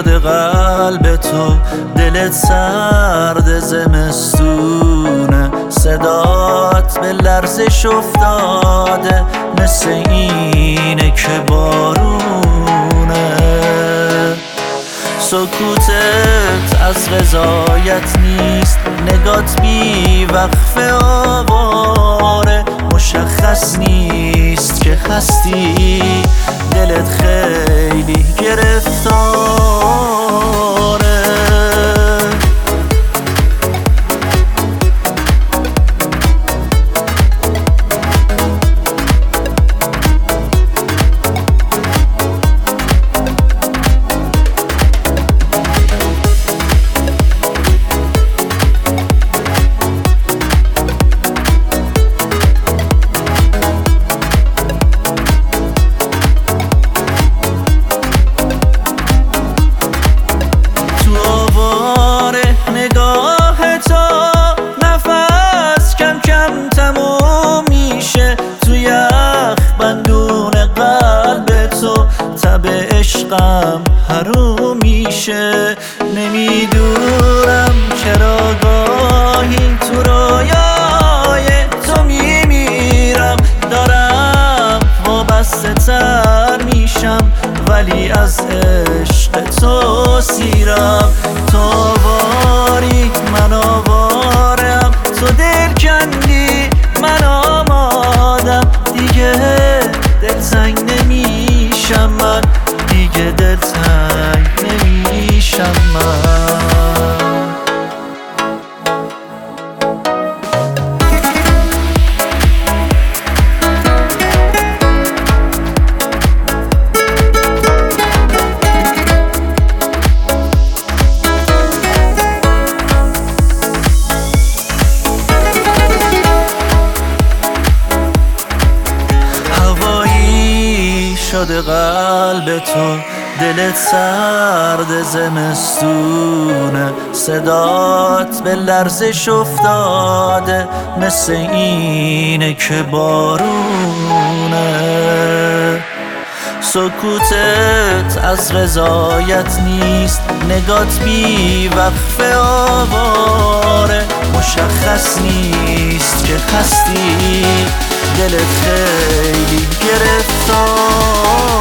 شده قلب تو، دلت سرد زمستونه، صدات به لرزش افتاده مثل اینه که بارونه. سکوتت از رضایت نیست، نگات بی وقفه آواره، مشخص نیست که هستی، دلت خیلی گرفتاره. عشقم حروم میشه، نمیدونم چرا گاهی تو رویای تو میمیرم، دارم وابسته تر میشم ولی از عشق تو سیرم. تو آواری من آوارم، تو دل کندی من آمادم، دیگه دلتنگ نمیشم من، دیگه دلتنگ نمیشم من. هوایی شده قلب تو، دلت سرد زمستونه، صدات به لرزش افتاده مثل اینه که بارونه. سکوتت از رضایت نیست، نگات بی وقفه آواره، مشخص نیست که هستی، دلت خیلی گرفتار.